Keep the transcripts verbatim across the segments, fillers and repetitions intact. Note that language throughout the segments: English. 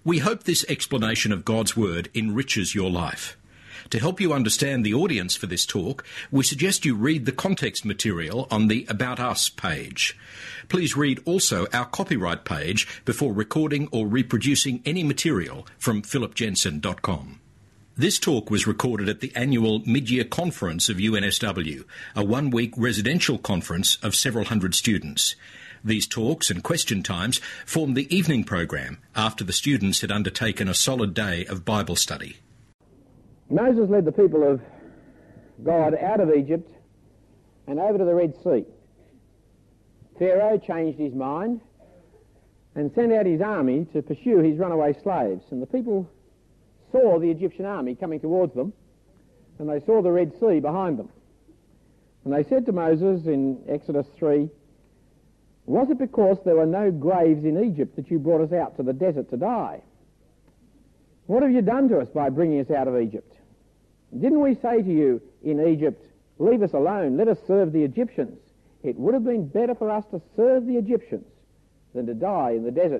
We hope this explanation of God's Word enriches your life. To help you understand the audience for this talk, we suggest you read the context material on the About Us page. Please read also our copyright page before recording or reproducing any material from philip jensen dot com. This talk was recorded at the annual mid-year conference of U N S W, a one-week residential conference of several hundred students. These talks and question times formed the evening program after the students had undertaken a solid day of Bible study. Moses led the people of God out of Egypt and over to the Red Sea. Pharaoh changed his mind and sent out his army to pursue his runaway slaves. And the people saw the Egyptian army coming towards them, and they saw the Red Sea behind them. And they said to Moses in Exodus three, "Was it because there were no graves in Egypt that you brought us out to the desert to die? What have you done to us by bringing us out of Egypt? Didn't we say to you in Egypt, 'Leave us alone, let us serve the Egyptians'? It would have been better for us to serve the Egyptians than to die in the desert."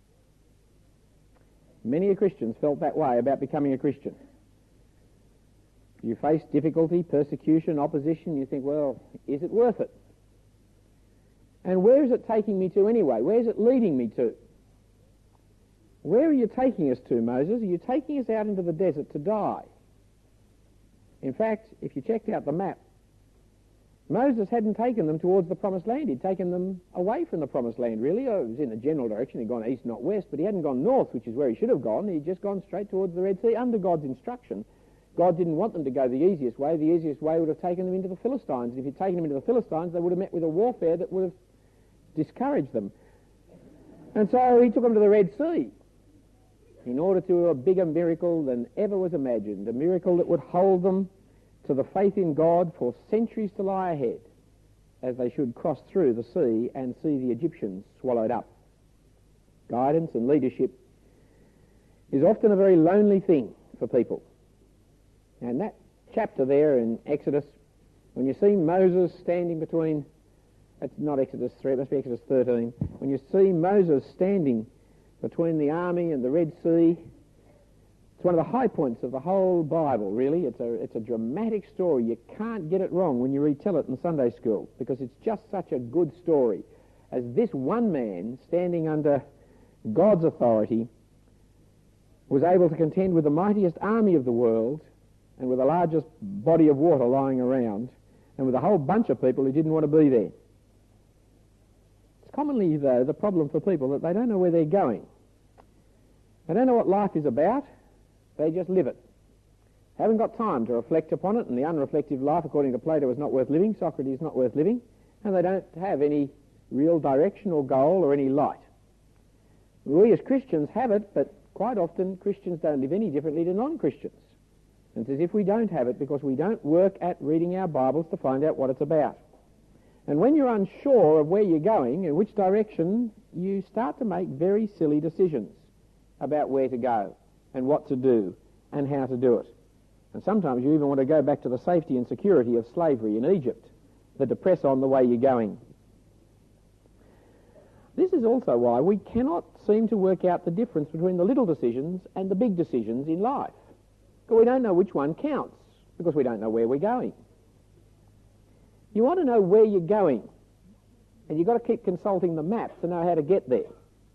Many Christians felt that way about becoming a Christian. You face difficulty, persecution, opposition, you think, well, is it worth it? And where is it taking me to anyway? Where is it leading me to? Where are you taking us to, Moses? Are you taking us out into the desert to die? In fact, if you checked out the map, Moses hadn't taken them towards the promised land. He'd taken them away from the promised land, really. It was in the general direction. He'd gone east, not west, but he hadn't gone north, which is where he should have gone. He'd just gone straight towards the Red Sea under God's instruction. God didn't want them to go the easiest way. The easiest way would have taken them into the Philistines. If he'd taken them into the Philistines, they would have met with a warfare that would have discouraged them. And so he took them to the Red Sea in order to do a bigger miracle than ever was imagined, a miracle that would hold them to the faith in God for centuries to lie ahead, as they should cross through the sea and see the Egyptians swallowed up. Guidance and leadership is often a very lonely thing for people. And that chapter there in Exodus, when you see Moses standing between, that's not Exodus three, it must be Exodus thirteen, when you see Moses standing between the army and the Red Sea, it's one of the high points of the whole Bible, really. It's a, it's a dramatic story. You can't get it wrong when you retell it in Sunday school, because it's just such a good story. As this one man, standing under God's authority, was able to contend with the mightiest army of the world and with the largest body of water lying around, and with a whole bunch of people who didn't want to be there. It's commonly, though, the problem for people that they don't know where they're going. They don't know what life is about. They just live it. Haven't got time to reflect upon it, and the unreflective life, according to Plato, is not worth living. Socrates is not worth living, and they don't have any real direction or goal or any light. We as Christians have it, but quite often Christians don't live any differently to non-Christians. It's as if we don't have it because we don't work at reading our Bibles to find out what it's about. And when you're unsure of where you're going and which direction, you start to make very silly decisions about where to go and what to do and how to do it. And sometimes you even want to go back to the safety and security of slavery in Egypt that depress on the way you're going. This is also why we cannot seem to work out the difference between the little decisions and the big decisions in life. Because we don't know which one counts, because we don't know where we're going. You want to know where you're going, and you've got to keep consulting the map to know how to get there.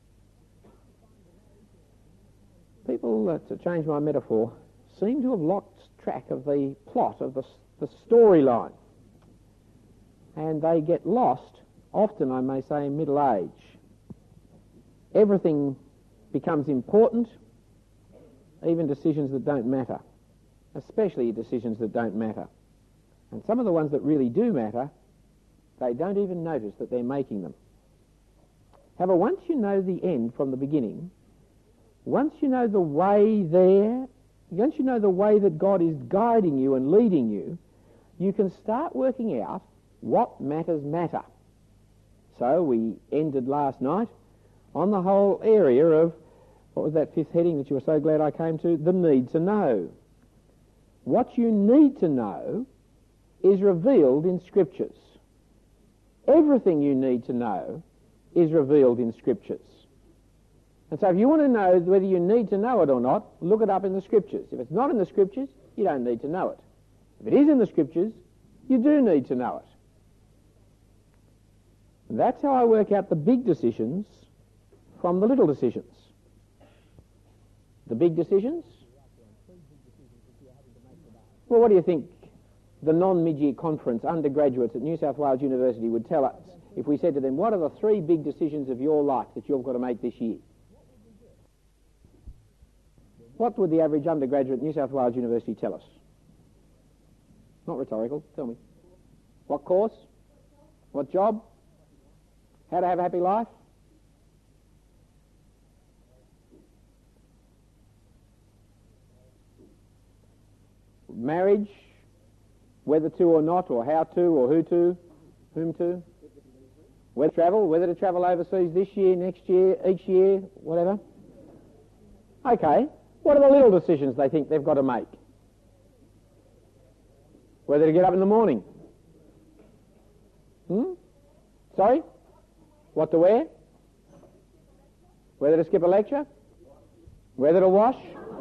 People, uh, to change my metaphor, seem to have lost track of the plot, of the, the storyline. And they get lost, often I may say, in middle age. Everything becomes important, even decisions that don't matter, especially decisions that don't matter. And some of the ones that really do matter, they don't even notice that they're making them. However, once you know the end from the beginning, once you know the way there, once you know the way that God is guiding you and leading you, you can start working out what matters matter. So we ended last night on the whole area of, what was that fifth heading that you were so glad I came to? The need to know. What you need to know is revealed in Scriptures. Everything you need to know is revealed in Scriptures. And so if you want to know whether you need to know it or not, look it up in the Scriptures. If it's not in the Scriptures, you don't need to know it. If it is in the Scriptures, you do need to know it. And that's how I work out the big decisions from the little decisions. The big decisions? Well, what do you think the non-mid-year conference undergraduates at New South Wales University would tell us if we said to them, what are the three big decisions of your life that you've got to make this year? What would the average undergraduate at New South Wales University tell us? Not rhetorical, tell me. What course? What job? How to have a happy life? Marriage? Whether to or not, or how to, or who to, whom to? Whether to travel, whether to travel overseas this year, next year, each year, whatever. Okay, what are the little decisions they think they've got to make? Whether to get up in the morning. Hmm? Sorry? What to wear? Whether to skip a lecture? Whether to wash?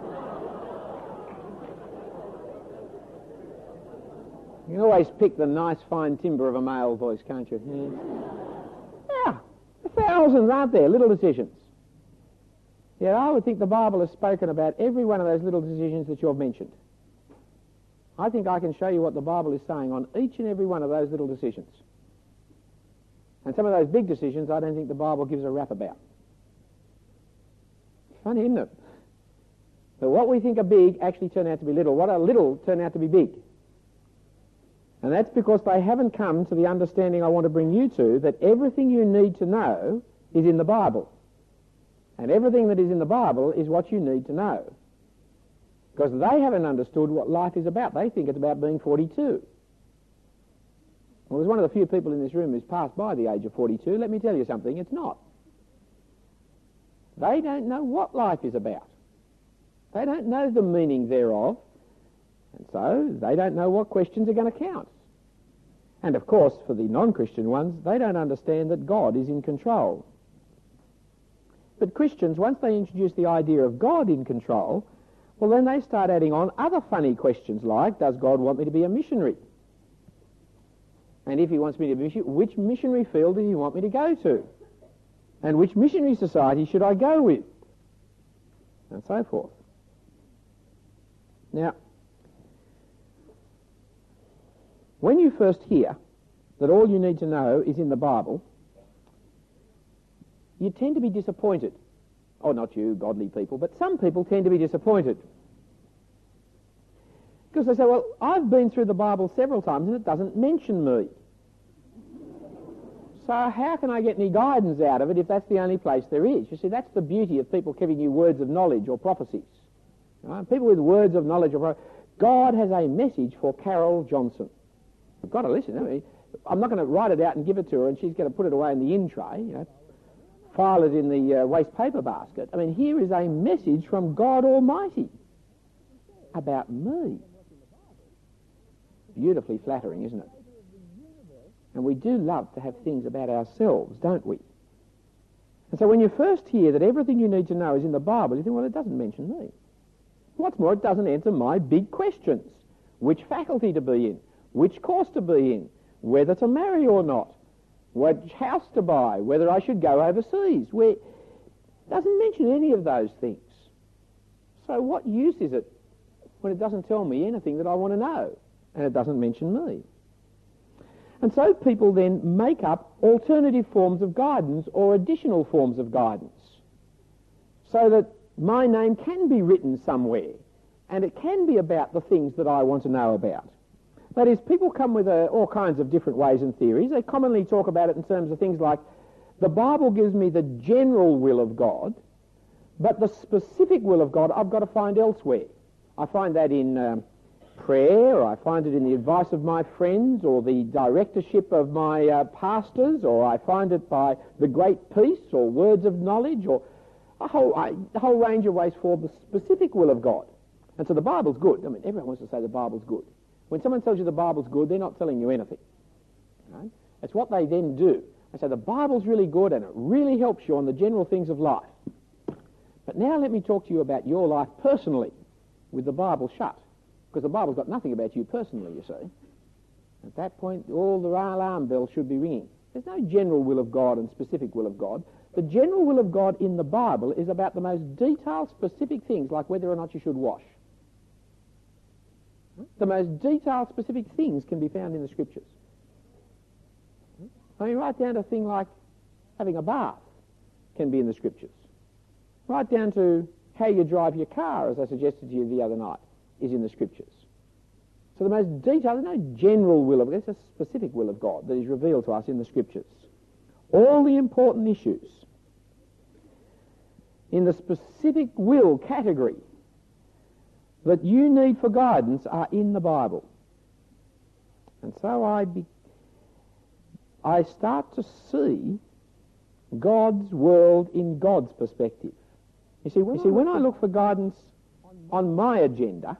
You can always pick the nice fine timbre of a male voice, can't you? Yeah. Yeah, thousands, aren't there, little decisions. Yeah, I would think the Bible has spoken about every one of those little decisions that you've mentioned. I think I can show you what the Bible is saying on each and every one of those little decisions. And some of those big decisions I don't think the Bible gives a rap about. Funny, isn't it? But what we think are big actually turn out to be little. What are little turn out to be big. And that's because they haven't come to the understanding I want to bring you to, that everything you need to know is in the Bible. And everything that is in the Bible is what you need to know. Because they haven't understood what life is about. They think it's about being forty-two. Well, there's one of the few people in this room who's passed by the age of forty-two. Let me tell you something, it's not. They don't know what life is about. They don't know the meaning thereof. And so they don't know what questions are going to count. And of course, for the non-Christian ones, they don't understand that God is in control. But Christians, once they introduce the idea of God in control, well, then they start adding on other funny questions like, does God want me to be a missionary? And if he wants me to be a missionary, which missionary field does he want me to go to? And which missionary society should I go with? And so forth. Now, when you first hear that all you need to know is in the Bible, you tend to be disappointed. Oh, not you, godly people, but some people tend to be disappointed. Because they say, well, I've been through the Bible several times and it doesn't mention me. So how can I get any guidance out of it if that's the only place there is? You see, that's the beauty of people giving you words of knowledge or prophecies. Right? People with words of knowledge or prophecies. God has a message for Carol Johnson. You've got to listen. I mean, I'm not going to write it out and give it to her and she's going to put it away in the in tray, you know, file it in the uh, waste paper basket. I mean, here is a message from God Almighty about me. Beautifully flattering, isn't it? And we do love to have things about ourselves, don't we? And so when you first hear that everything you need to know is in the Bible, you think, well, it doesn't mention me. What's more, it doesn't answer my big questions. Which faculty to be in, which course to be in, whether to marry or not, which house to buy, whether I should go overseas. Where it doesn't mention any of those things. So what use is it when it doesn't tell me anything that I want to know and it doesn't mention me? And so people then make up alternative forms of guidance or additional forms of guidance so that my name can be written somewhere and it can be about the things that I want to know about. That is, people come with uh, all kinds of different ways and theories. They commonly talk about it in terms of things like, the Bible gives me the general will of God, but the specific will of God I've got to find elsewhere. I find that in um, prayer, or I find it in the advice of my friends, or the directorship of my uh, pastors, or I find it by the great peace, or words of knowledge, or a whole, a whole range of ways for the specific will of God. And so the Bible's good. I mean, everyone wants to say the Bible's good. When someone tells you the Bible's good, they're not telling you anything. Right? It's what they then do. They say the Bible's really good and it really helps you on the general things of life. But now let me talk to you about your life personally with the Bible shut, because the Bible's got nothing about you personally, you see. At that point, all the alarm bells should be ringing. There's no general will of God and specific will of God. The general will of God in the Bible is about the most detailed, specific things, like whether or not you should wash. The most detailed, specific things can be found in the Scriptures. I mean, right down to a thing like having a bath can be in the Scriptures. Right down to how you drive your car, as I suggested to you the other night, is in the Scriptures. So the most detailed, there's no general will of God, there's a specific will of God that is revealed to us in the Scriptures. All the important issues in the specific will category that you need for guidance are in the Bible. And so I, be, I start to see God's world in God's perspective. You see, when, you see, when I look for guidance on my agenda,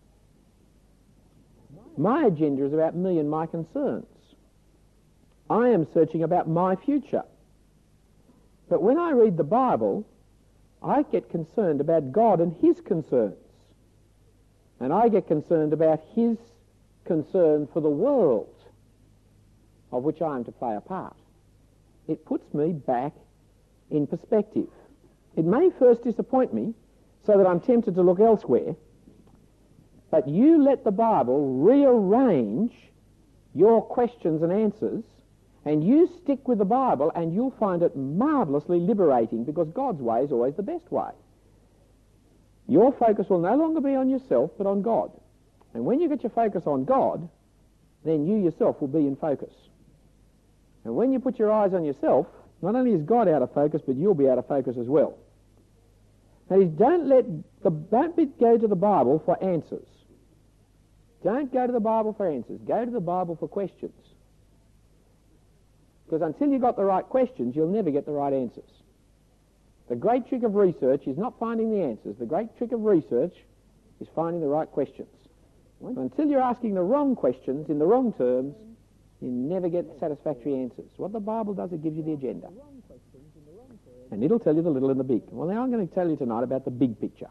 my agenda is about me and my concerns. I am searching about my future. But when I read the Bible, I get concerned about God and his concerns. And I get concerned about his concern for the world of which I am to play a part. It puts me back in perspective. It may first disappoint me so that I'm tempted to look elsewhere, but you let the Bible rearrange your questions and answers, and you stick with the Bible, and you'll find it marvellously liberating, because God's way is always the best way. Your focus will no longer be on yourself, but on God. And when you get your focus on God, then you yourself will be in focus. And when you put your eyes on yourself, not only is God out of focus, but you'll be out of focus as well. That is, don't let the, don't be, go to the Bible for answers. Don't go to the Bible for answers. Go to the Bible for questions. Because until you've got the right questions, you'll never get the right answers. The great trick of research is not finding the answers. The great trick of research is finding the right questions. Until you're asking the wrong questions in the wrong terms, you never get satisfactory answers. What the Bible does, it gives you the agenda. And it'll tell you the little and the big. Well, now I'm going to tell you tonight about the big picture.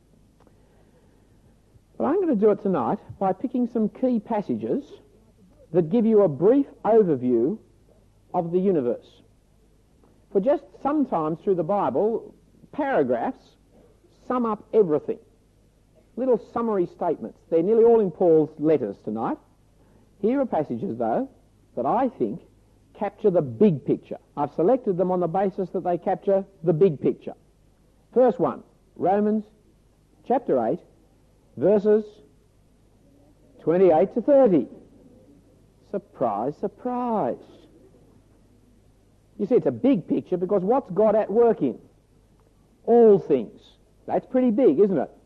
But I'm going to do it tonight by picking some key passages that give you a brief overview of the universe. For just sometimes through the Bible, paragraphs sum up everything. Little summary statements. They're nearly all in Paul's letters tonight. Here are passages, though, that I think capture the big picture. I've selected them on the basis that they capture the big picture. First one, Romans chapter eight, verses twenty-eight to thirty. Surprise, surprise. You see, it's a big picture because what's God at work in? All things. That's pretty big, isn't it?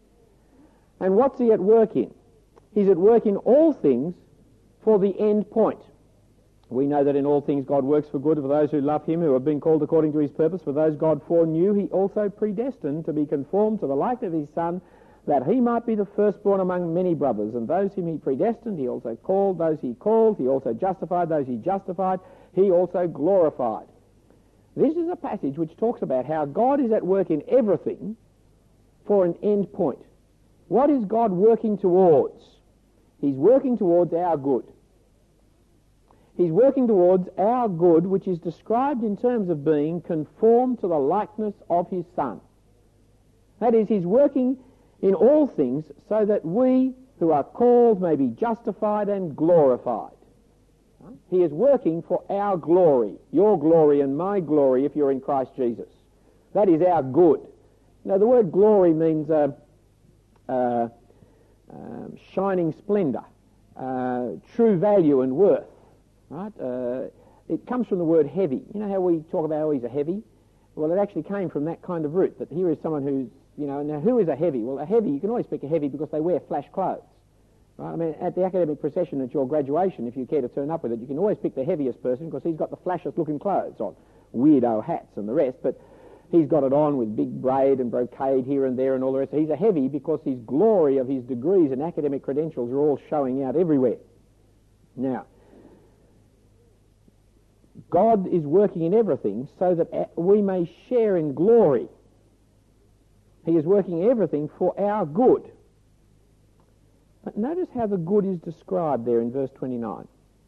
And what's he at work in? He's at work in all things for the end point. We know that in all things God works for good for those who love him, who have been called according to his purpose. For those God foreknew, he also predestined to be conformed to the likeness of his Son, that he might be the firstborn among many brothers. And those whom he predestined, he also called. Those he called, he also justified. Those he justified, he also glorified. This is a passage which talks about how God is at work in everything for an end point. What is God working towards? He's working towards our good. He's working towards our good, which is described in terms of being conformed to the likeness of his Son. That is, he's working in all things so that we who are called may be justified and glorified. He is working for our glory, your glory and my glory if you're in Christ Jesus. That is our good. Now, the word glory means uh, uh, um, shining splendour, uh, true value and worth. Right? Uh, it comes from the word heavy. You know how we talk about, oh, he's a heavy? Well, it actually came from that kind of root, that here is someone who's, you know, now who is a heavy? Well, a heavy, you can always pick a heavy because they wear flash clothes. Right? I mean, at the academic procession at your graduation, if you care to turn up with it, you can always pick the heaviest person because he's got the flashest looking clothes on, weirdo hats and the rest, but he's got it on with big braid and brocade here and there and all the rest. He's a heavy because his glory of his degrees and academic credentials are all showing out everywhere. Now, God is working in everything so that we may share in glory. He is working everything for our good. But notice how the good is described there in verse twenty-nine.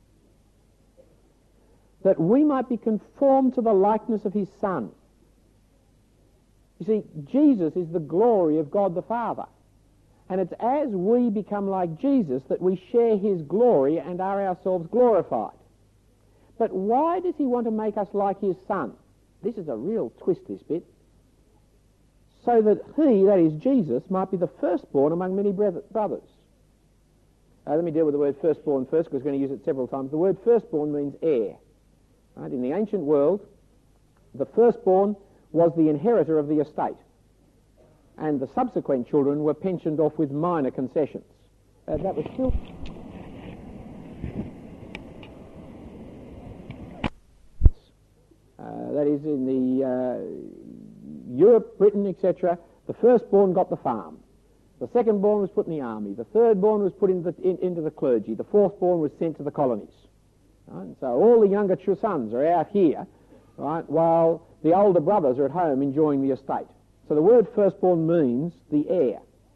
That we might be conformed to the likeness of his Son. You see, Jesus is the glory of God the Father. And it's as we become like Jesus that we share his glory and are ourselves glorified. But why does he want to make us like his Son? This is a real twist, this bit. So that he, that is Jesus, might be the firstborn among many brothers. Uh, let me deal with the word firstborn first, because we're going to use it several times. The word firstborn means heir. Right? In the ancient world, the firstborn was the inheritor of the estate, and the subsequent children were pensioned off with minor concessions. Uh, that was still... Uh, that is, in the uh, Europe, Britain, et cetera, the firstborn got the farm. The secondborn was put in the army. The thirdborn was put into the, in, into the clergy. The fourthborn was sent to the colonies. Right? So all the younger sons are out here, right, while the older brothers are at home enjoying the estate. So the word firstborn means the heir.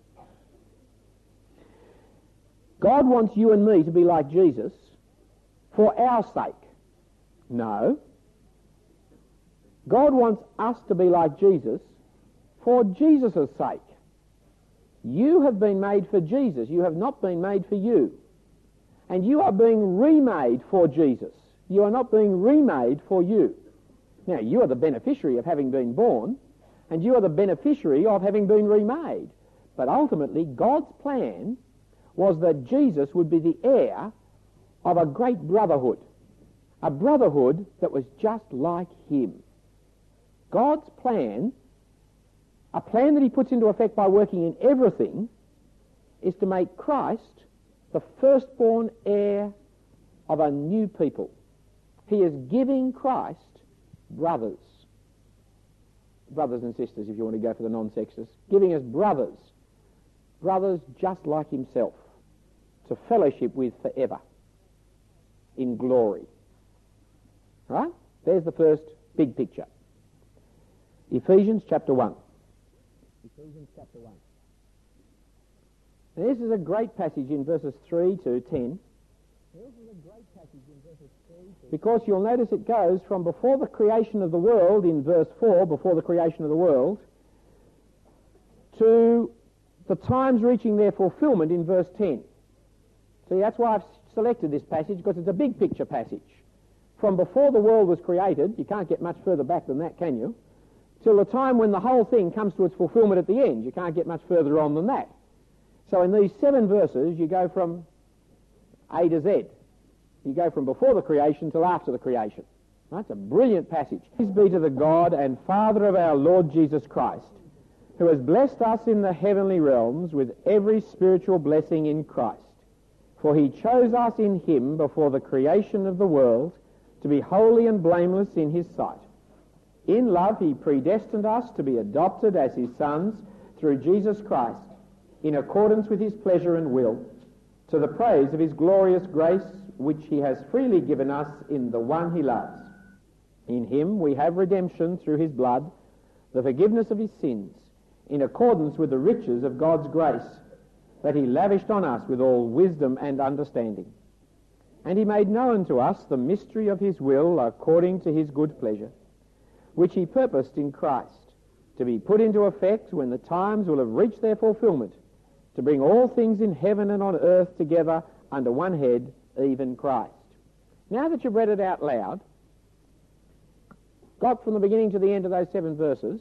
God wants you and me to be like Jesus for our sake. No. God wants us to be like Jesus for Jesus' sake. You have been made for Jesus. You have not been made for you. And you are being remade for Jesus. You are not being remade for you. Now, you are the beneficiary of having been born, and you are the beneficiary of having been remade. But ultimately, God's plan was that Jesus would be the heir of a great brotherhood, a brotherhood that was just like him. God's plan, a plan that he puts into effect by working in everything, is to make Christ the firstborn heir of a new people. He is giving Christ brothers. Brothers and sisters, if you want to go for the non-sexist. Giving us brothers. Brothers just like himself. To fellowship with forever. In glory. Right? There's the first big picture. Ephesians chapter one. Ephesians chapter one. Now, this is a great passage in verses three to ten. This is a great passage in verses three to ten. Because you'll notice it goes from before the creation of the world in verse four, before the creation of the world, to the times reaching their fulfillment in verse ten. See, that's why I've selected this passage, because it's a big picture passage. From before the world was created, you can't get much further back than that, can you? Till the time when the whole thing comes to its fulfillment at the end. You can't get much further on than that. So in these seven verses, you go from A to Z. You go from before the creation till after the creation. That's a brilliant passage. Praise be to the God and Father of our Lord Jesus Christ, who has blessed us in the heavenly realms with every spiritual blessing in Christ. For he chose us in him before the creation of the world to be holy and blameless in his sight. In love he predestined us to be adopted as his sons through Jesus Christ, in accordance with his pleasure and will, to the praise of his glorious grace, which he has freely given us in the one he loves. In him we have redemption through his blood, the forgiveness of his sins, in accordance with the riches of God's grace, that he lavished on us with all wisdom and understanding. And he made known to us the mystery of his will according to his good pleasure, which he purposed in Christ, to be put into effect when the times will have reached their fulfillment, to bring all things in heaven and on earth together under one head, even Christ. Now that you've read it out loud, got from the beginning to the end of those seven verses,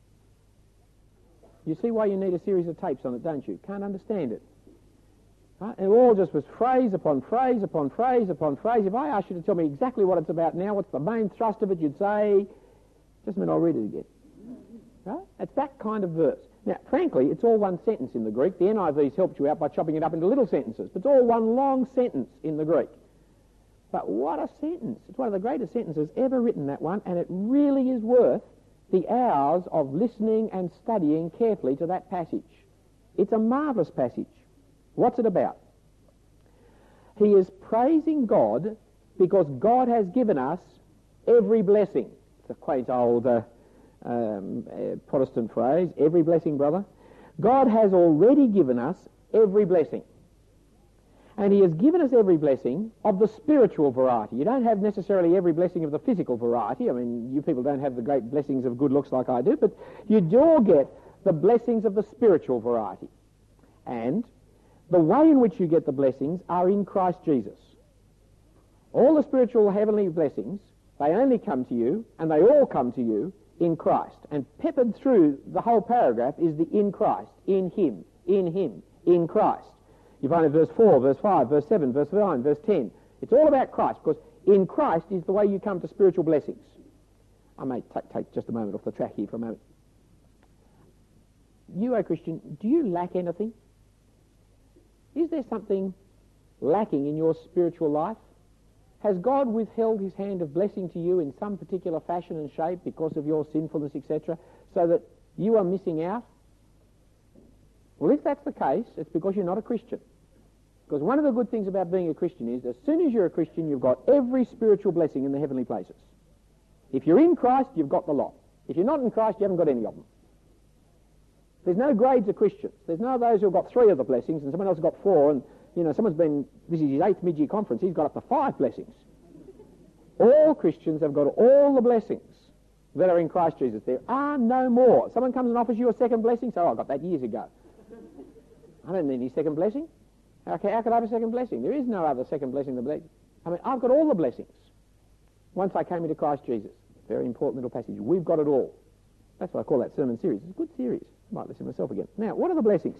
you see why you need a series of tapes on it, don't you? Can't understand it. Right? It all just was phrase upon phrase upon phrase upon phrase. If I asked you to tell me exactly what it's about now, what's the main thrust of it, you'd say, just a minute, I'll read it again. Right? It's that kind of verse. Now, frankly, it's all one sentence in the Greek. The N I V's helped you out by chopping it up into little sentences. But it's all one long sentence in the Greek. But what a sentence. It's one of the greatest sentences ever written, that one, and it really is worth the hours of listening and studying carefully to that passage. It's a marvellous passage. What's it about? He is praising God because God has given us every blessing. It's a quaint old uh, um, uh, Protestant phrase, every blessing, brother. God has already given us every blessing. And he has given us every blessing of the spiritual variety. You don't have necessarily every blessing of the physical variety. I mean, you people don't have the great blessings of good looks like I do, but you do all get the blessings of the spiritual variety. And the way in which you get the blessings are in Christ Jesus. All the spiritual heavenly blessings, they only come to you, and they all come to you in Christ. And peppered through the whole paragraph is the in Christ, in him, in him, in Christ. You find it verse four, verse five, verse seven, verse nine, verse ten. It's all about Christ, because in Christ is the way you come to spiritual blessings. I may t- take just a moment off the track here for a moment. You, O Christian, do you lack anything? Is there something lacking in your spiritual life? Has God withheld his hand of blessing to you in some particular fashion and shape because of your sinfulness, et cetera, so that you are missing out? Well, if that's the case, it's because you're not a Christian. Because one of the good things about being a Christian is as soon as you're a Christian, you've got every spiritual blessing in the heavenly places. If you're in Christ, you've got the lot. If you're not in Christ, you haven't got any of them. There's no grades of Christians. There's no those who've got three of the blessings and someone else has got four, and, you know, someone's been, this is his eighth mid-year conference, he's got up to five blessings. All Christians have got all the blessings that are in Christ Jesus. There are no more. Someone comes and offers you a second blessing, so oh, I got that years ago. I don't need any second blessing. How, how could I have a second blessing? There is no other second blessing than the blessing. I mean, I've got all the blessings. Once I came into Christ Jesus. Very important little passage. We've got it all. That's why I call that sermon series. It's a good series. I might listen myself again. Now, what are the blessings?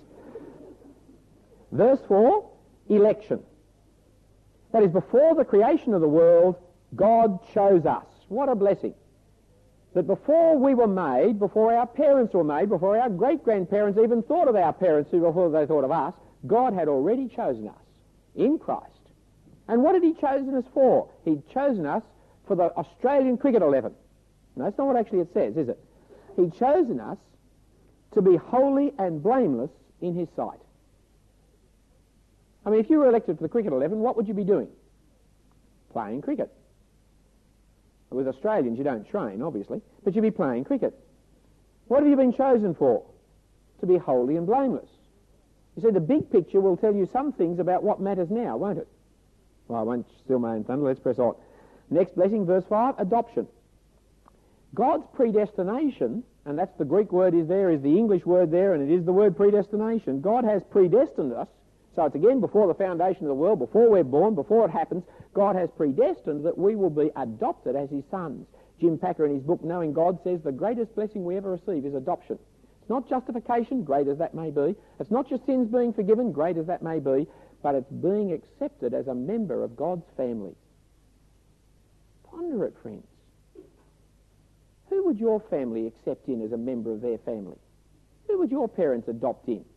Verse four, election. That is, before the creation of the world, God chose us. What a blessing. That before we were made, before our parents were made, before our great-grandparents even thought of our parents, before they thought of us, God had already chosen us in Christ. And what had he chosen us for? He'd chosen us for the Australian cricket eleven. No, that's not what actually it says, is it? He'd chosen us to be holy and blameless in his sight. I mean, if you were elected to the cricket eleven, what would you be doing? Playing cricket. With Australians, you don't train, obviously, but you'd be playing cricket. What have you been chosen for? To be holy and blameless. You see, the big picture will tell you some things about what matters now, won't it? Well, I won't steal my own thunder. Let's press on. Next blessing, verse five, adoption. God's predestination, and that's the Greek word is there, is the English word there, and it is the word predestination. God has predestined us. So it's again before the foundation of the world, before we're born, before it happens, God has predestined that we will be adopted as his sons. Jim Packer in his book, Knowing God, says the greatest blessing we ever receive is adoption. It's not justification, great as that may be. It's not just sins being forgiven, great as that may be, but it's being accepted as a member of God's family. Ponder it, friends. Who would your family accept in as a member of their family? Who would your parents adopt in?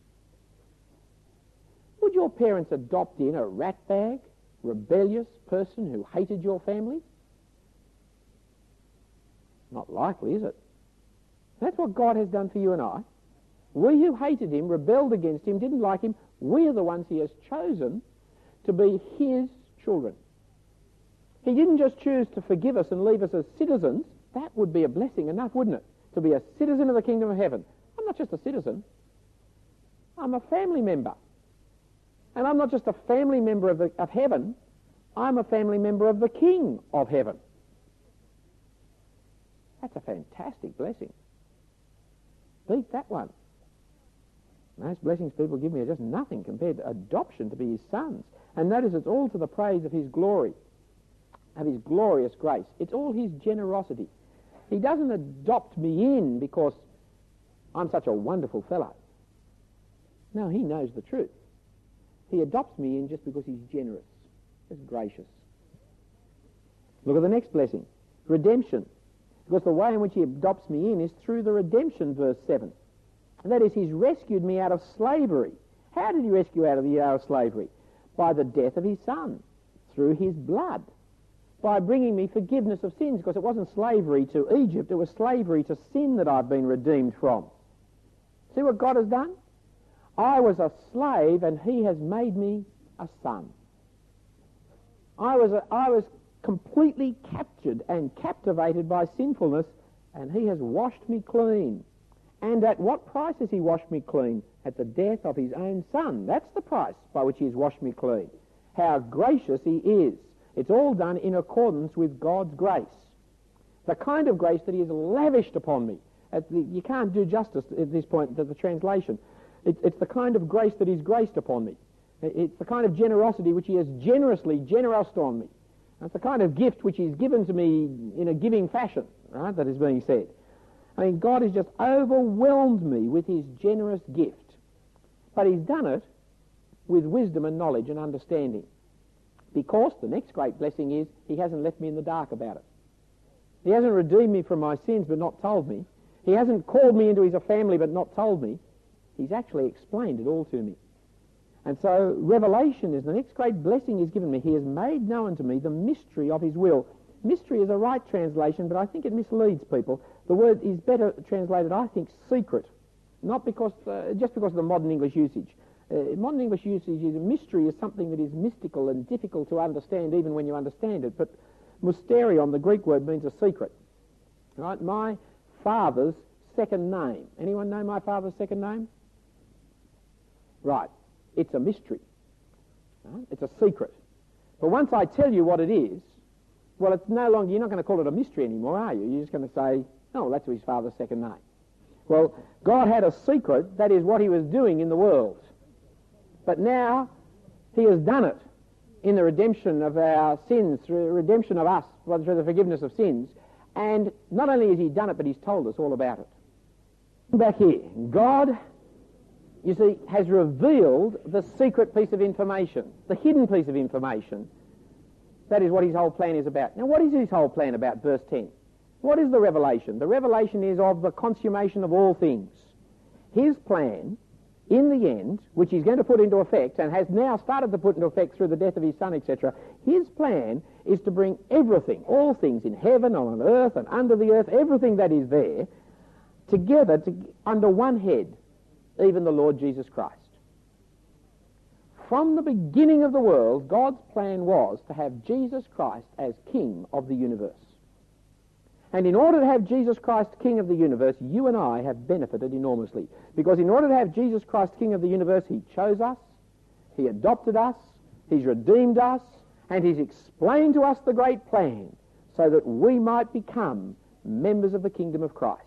Would your parents adopt in a ratbag, rebellious person who hated your family? Not likely, is it? That's what God has done for you and I. We who hated him, rebelled against him, didn't like him, we are the ones he has chosen to be his children. He didn't just choose to forgive us and leave us as citizens. That would be a blessing enough, wouldn't it? To be a citizen of the kingdom of heaven. I'm not just a citizen. I'm a family member. And I'm not just a family member of, the, of heaven, I'm a family member of the King of heaven. That's a fantastic blessing. Beat that one. Most blessings people give me are just nothing compared to adoption to be his sons. And notice it's all to the praise of his glory, of his glorious grace. It's all his generosity. He doesn't adopt me in because I'm such a wonderful fellow. No, he knows the truth. He adopts me in just because he's generous, just gracious. Look at the next blessing, redemption. Because the way in which he adopts me in is through the redemption, verse seven. And that is, he's rescued me out of slavery. How did he rescue out of the out of slavery? By the death of his son, through his blood, by bringing me forgiveness of sins, because it wasn't slavery to Egypt, it was slavery to sin that I've been redeemed from. See what God has done? I was a slave and he has made me a son. I was, a, I was completely captured and captivated by sinfulness And he has washed me clean. And at what price has he washed me clean? At the death of his own Son. That's the price by which he has washed me clean. How gracious he is. It's all done in accordance with God's grace. The kind of grace that he has lavished upon me. At the, you can't do justice at this point to the translation. It, it's the kind of grace that he's graced upon me. It's the kind of generosity which he has generously generosed on me. It's the kind of gift which he's given to me in a giving fashion, right, that is being said. I mean, God has just overwhelmed me with his generous gift. But he's done it with wisdom and knowledge and understanding. Because the next great blessing is he hasn't left me in the dark about it. He hasn't redeemed me from my sins but not told me. He hasn't called me into his family but not told me. He's actually explained it all to me. And so revelation is the next great blessing he's given me. He has made known to me the mystery of his will. Mystery is a right translation, but I think it misleads people. The word is better translated, I think, secret. Not because, uh, just because of the modern English usage. Uh, modern English usage is a mystery is something that is mystical and difficult to understand even when you understand it. But mysterion, the Greek word, means a secret. Right? My father's second name. Anyone know my father's second name? Right. It's a mystery. Right? It's a secret. But once I tell you what it is, well, it's no longer, you're not going to call it a mystery anymore, are you? You're just going to say, oh, that's his father's second name. Well, God had a secret, that is what he was doing in the world. But now he has done it in the redemption of our sins, through the redemption of us, through the forgiveness of sins. And not only has he done it, but he's told us all about it. Back here, God, you see, has revealed the secret piece of information, the hidden piece of information. That is what his whole plan is about. Now, what is his whole plan about? Verse ten. What is the revelation? The revelation is of the consummation of all things. His plan, in the end, which he's going to put into effect, and has now started to put into effect through the death of his Son, et cetera, his plan is to bring everything, all things in heaven, on earth, and under the earth, everything that is there, together to, under one head, even the Lord Jesus Christ. From the beginning of the world, God's plan was to have Jesus Christ as King of the universe. And in order to have Jesus Christ King of the universe, you and I have benefited enormously. Because in order to have Jesus Christ King of the universe, he chose us, he adopted us, he's redeemed us, and he's explained to us the great plan so that we might become members of the kingdom of Christ.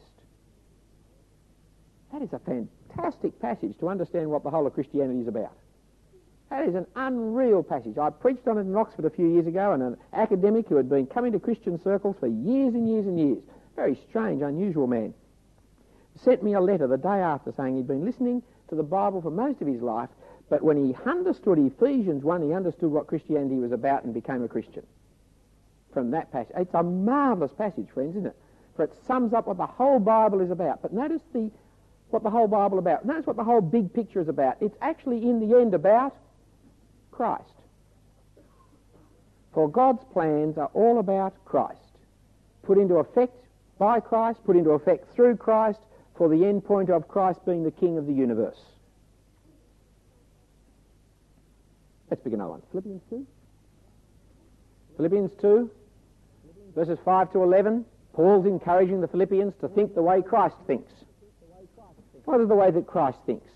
That is a fantastic passage to understand what the whole of Christianity is about. That is an unreal passage. I preached on it in Oxford a few years ago, and an academic who had been coming to Christian circles for years and years and years, very strange, unusual man, sent me a letter the day after saying he'd been listening to the Bible for most of his life, but when he understood Ephesians one, he understood what Christianity was about and became a Christian. From that passage. It's a marvellous passage, friends, isn't it? For it sums up what the whole Bible is about. But notice the what the whole Bible is about. Notice what the whole big picture is about. It's actually, in the end, about Christ. For God's plans are all about Christ. Put into effect by Christ, put into effect through Christ, for the end point of Christ being the King of the universe. Let's pick another one. Philippians two. Philippians two, verses five to eleven. Paul's encouraging the Philippians to think the way Christ thinks. What is the way that Christ thinks?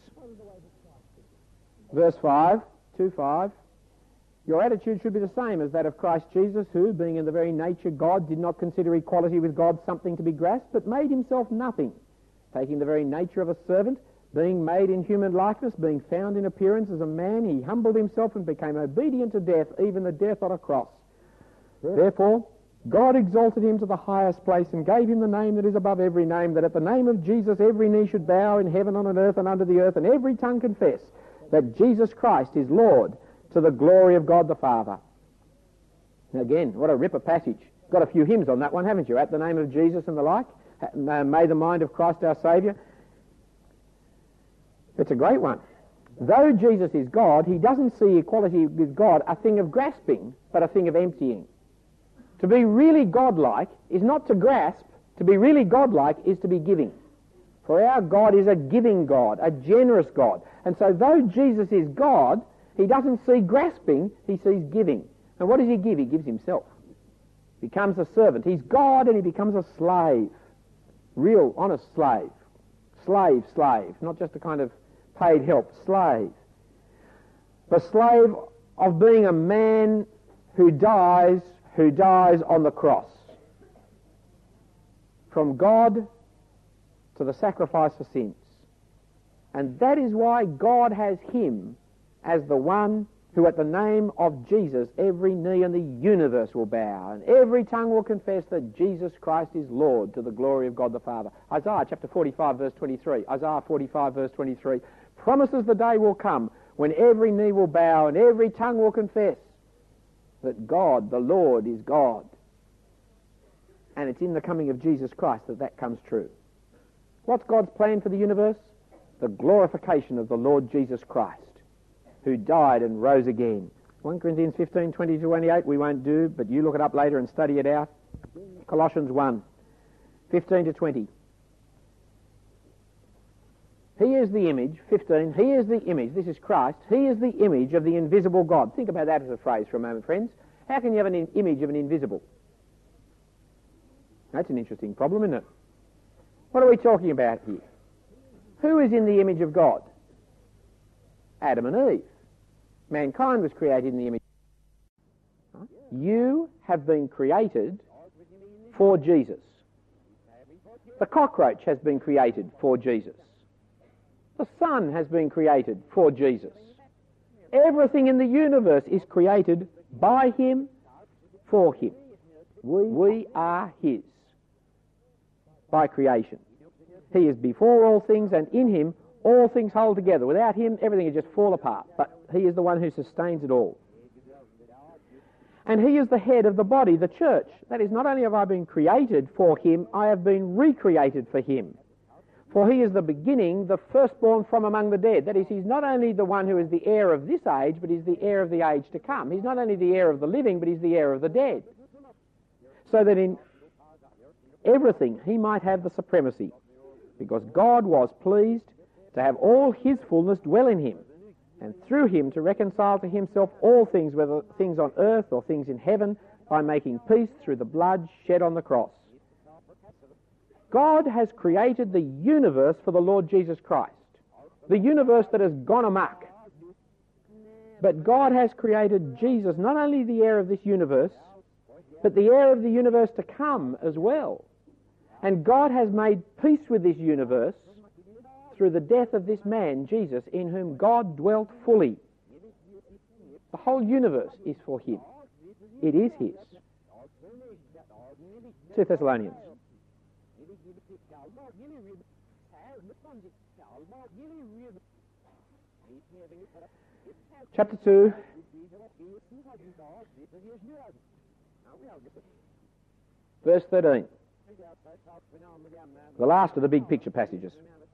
Verse five, two five. Your attitude should be the same as that of Christ Jesus, who, being in the very nature God, did not consider equality with God something to be grasped, but made himself nothing, taking the very nature of a servant, being made in human likeness, being found in appearance as a man, he humbled himself and became obedient to death, even the death on a cross. Therefore, God exalted him to the highest place and gave him the name that is above every name, that at the name of Jesus every knee should bow in heaven, on earth, and under the earth, and every tongue confess that Jesus Christ is Lord, to the glory of God the Father. Now again, what a ripper passage. Got a few hymns on that one, haven't you? At the name of Jesus and the like. May the mind of Christ our Saviour. It's a great one. Though Jesus is God, he doesn't see equality with God a thing of grasping, but a thing of emptying. To be really godlike is not to grasp. To be really godlike is to be giving. For our God is a giving God, a generous God. And so though Jesus is God, he doesn't see grasping, he sees giving. And what does he give? He gives himself. He becomes a servant. He's God and he becomes a slave. real, honest slave. Slave, slave, not just a kind of paid help, slave. The slave of being a man who dies, who dies on the cross. From God to the sacrifice for sins. And that is why God has him as the one who at the name of Jesus every knee in the universe will bow and every tongue will confess that Jesus Christ is Lord to the glory of God the Father. Isaiah chapter forty-five verse twenty-three. Isaiah forty-five verse twenty-three promises the day will come when every knee will bow and every tongue will confess that God, the Lord, is God. And it's in the coming of Jesus Christ that that comes true. What's God's plan for the universe? The glorification of the Lord Jesus Christ, who died and rose again. First Corinthians fifteen, twenty to twenty-eight we won't do, but you look it up later and study it out. Colossians one, fifteen to twenty. He is the image, fifteen, he is the image, this is Christ, he is the image of the invisible God. Think about that as a phrase for a moment, friends. How can you have an in- image of an invisible? That's an interesting problem, isn't it? What are we talking about here? Who is in the image of God? Adam and Eve. Mankind was created in the image of God. You have been created for Jesus. The cockroach has been created for Jesus. The sun has been created for Jesus. Everything in the universe is created by him, for him. We, we are his by creation. He is before all things, and in him all things hold together. Without him, everything would just fall apart. But he is the one who sustains it all. And he is the head of the body, the church. That is, not only have I been created for him, I have been recreated for him. For he is the beginning, the firstborn from among the dead. That is, he's not only the one who is the heir of this age, but he's the heir of the age to come. He's not only the heir of the living, but he's the heir of the dead. So that in everything he might have the supremacy, because God was pleased to have all his fullness dwell in him, and through him to reconcile to himself all things, whether things on earth or things in heaven, by making peace through the blood shed on the cross. God has created the universe for the Lord Jesus Christ, the universe that has gone amok. But God has created Jesus, not only the heir of this universe, but the heir of the universe to come as well. And God has made peace with this universe through the death of this man, Jesus, in whom God dwelt fully. The whole universe is for him. It is his. Second Thessalonians. Chapter two. Verse thirteen. The last of the big picture passages.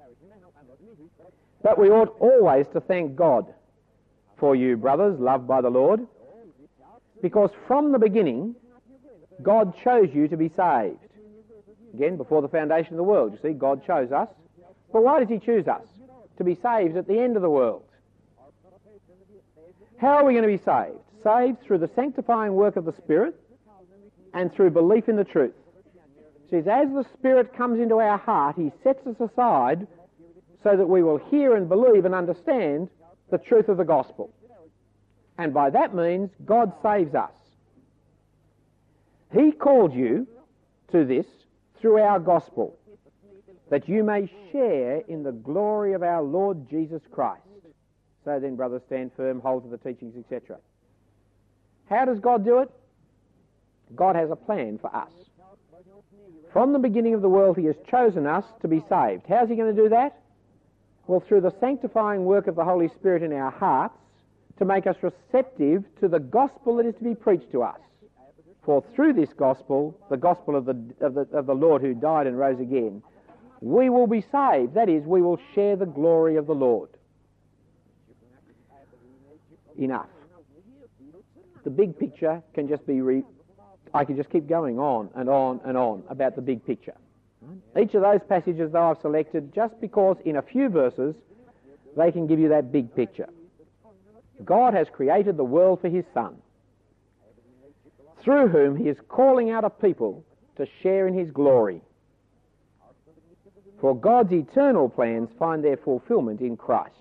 But we ought always to thank God for you, brothers, loved by the Lord, because from the beginning God chose you to be saved. Again, before the foundation of the world, you see, God chose us. But why does he choose us? To be saved at the end of the world. How are we going to be saved? Saved through the sanctifying work of the Spirit and through belief in the truth. It says, as the Spirit comes into our heart, he sets us aside so that we will hear and believe and understand the truth of the gospel. And by that means, God saves us. He called you to this through our gospel, that you may share in the glory of our Lord Jesus Christ. So then, brothers, stand firm, hold to the teachings, et cetera. How does God do it? God has a plan for us. From the beginning of the world, he has chosen us to be saved. How's he going to do that? Well, through the sanctifying work of the Holy Spirit in our hearts, to make us receptive to the gospel that is to be preached to us. For through this gospel, the gospel of the, of the, of the Lord who died and rose again, we will be saved. That is, we will share the glory of the Lord. Enough. The big picture can just be re- I could just keep going on and on and on about the big picture. Each of those passages, though, I've selected just because in a few verses they can give you that big picture. God has created the world for his Son, through whom he is calling out a people to share in his glory. For God's eternal plans find their fulfilment in Christ.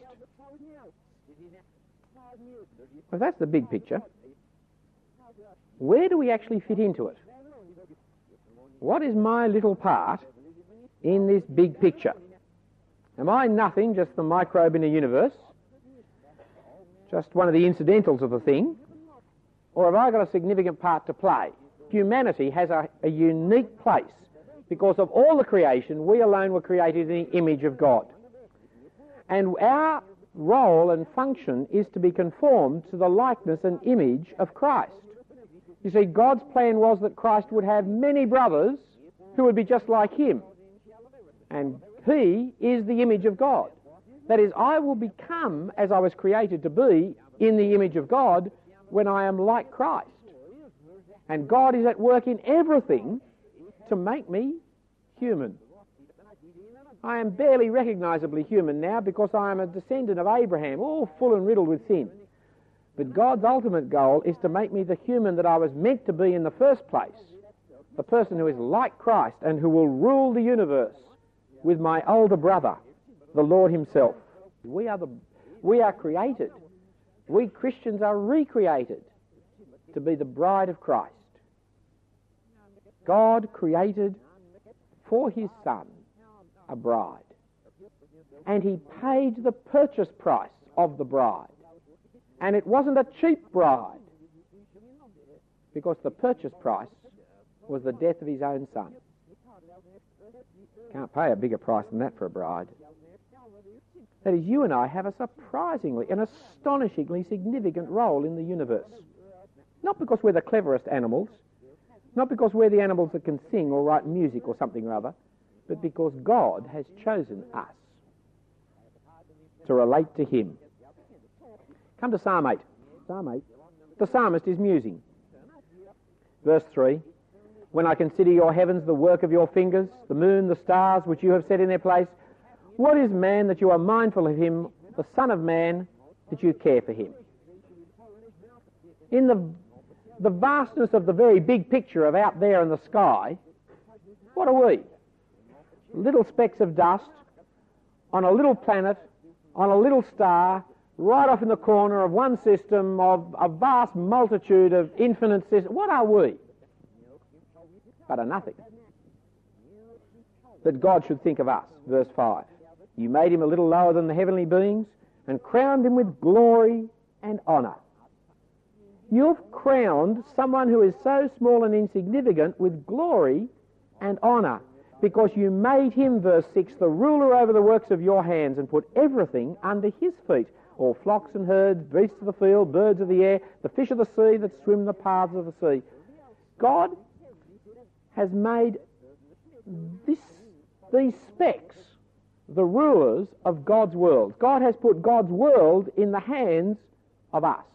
Well, that's the big picture. Where do we actually fit into it? What is my little part in this big picture? Am I nothing, just the microbe in the universe? Just one of the incidentals of the thing? Or have I got a significant part to play? Humanity has a, a unique place. Because of all the creation, we alone were created in the image of God. And our role and function is to be conformed to the likeness and image of Christ. You see, God's plan was that Christ would have many brothers who would be just like him. And he is the image of God. That is, I will become as I was created to be in the image of God when I am like Christ. And God is at work in everything to make me human. I am barely recognisably human now because I am a descendant of Abraham, all full and riddled with sin. But God's ultimate goal is to make me the human that I was meant to be in the first place, the person who is like Christ and who will rule the universe with my older brother, the Lord himself. We are the, we are created. We Christians are recreated to be the bride of Christ. God created for his Son a bride. And he paid the purchase price of the bride. And it wasn't a cheap bride, because the purchase price was the death of his own Son. Can't pay a bigger price than that for a bride. That is, you and I have a surprisingly and astonishingly significant role in the universe. Not because we're the cleverest animals, not because we're the animals that can sing or write music or something or other, but because God has chosen us to relate to him. Come to Psalm eight. Psalm eight. The psalmist is musing. Verse three. When I consider your heavens, the work of your fingers, the moon, the stars, which you have set in their place, what is man that you are mindful of him, the Son of Man that you care for him? In the, the vastness of the very big picture of out there in the sky, what are we? Little specks of dust on a little planet, on a little star, right off in the corner of one system of a vast multitude of infinite systems. What are we? But a nothing. That God should think of us. Verse five. You made him a little lower than the heavenly beings and crowned him with glory and honour. You've crowned someone who is so small and insignificant with glory and honour, because you made him, verse six, the ruler over the works of your hands and put everything under his feet. All flocks and herds, beasts of the field, birds of the air, the fish of the sea that swim the paths of the sea. God has made this, these specks the rulers of God's world. God has put God's world in the hands of us.